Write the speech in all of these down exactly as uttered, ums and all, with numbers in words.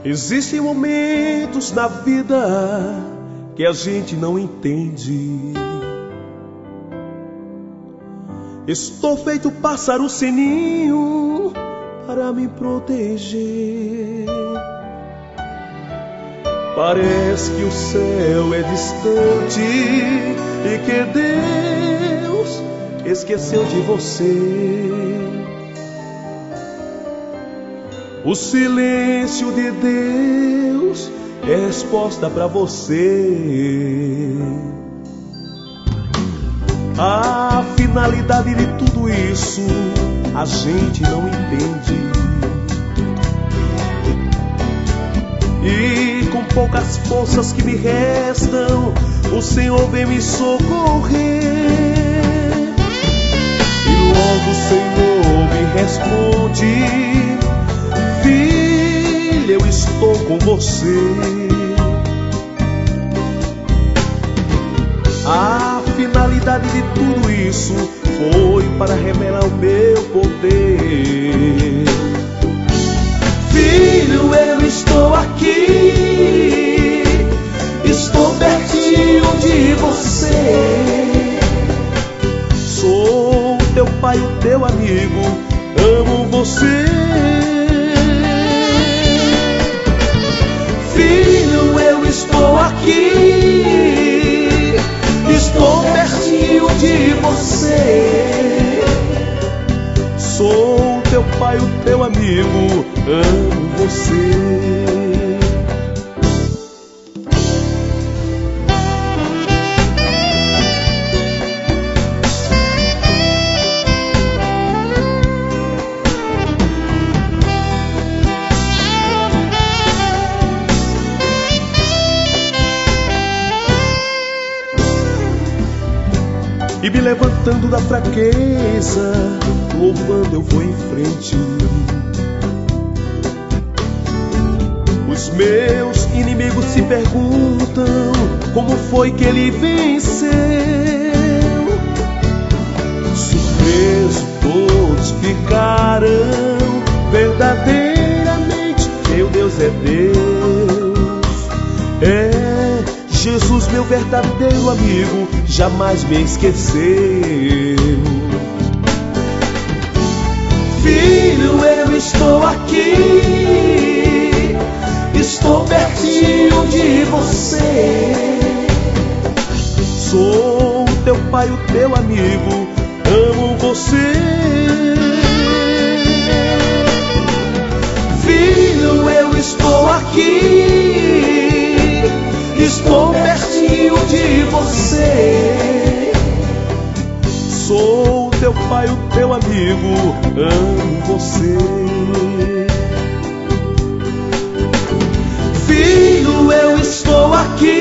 Existem momentos na vida que a gente não entende. Estou feito pássaro sem ninho para me proteger. Parece que o céu é distante e que Deus esqueceu de você. O silêncio de Deus é resposta para você. A finalidade de tudo isso a gente não entende. E com poucas forças que me restam, o Senhor vem me socorrer. E logo o Senhor me responde: filho, eu estou com você. A finalidade de tudo isso foi para revelar o meu poder. Filho, eu estou aqui, estou pertinho de você. Sou teu pai, o teu amigo, amo você. Filho, eu estou aqui, estou pertinho de você. Sou teu pai, o teu amigo, amo você. E me levantando da fraqueza, louvando eu vou em frente. Os meus inimigos se perguntam como foi que ele venceu. Surpreso todos ficarão, verdadeiramente meu Deus é Deus. É Jesus, meu verdadeiro amigo, jamais me esqueceu. Filho, eu estou aqui, estou pertinho de você. Sou teu pai, o teu amigo, amo você. Filho, eu estou aqui, estou pertinho de você. Sou teu pai, o teu amigo, amo você. Filho, eu estou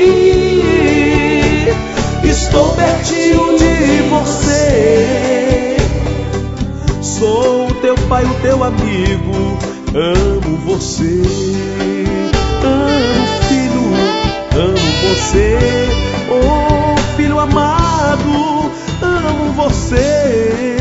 aqui, estou pertinho de você. Sou teu pai, o teu amigo, amo você. Amo, filho, amo você. Oh, filho amado, amo você.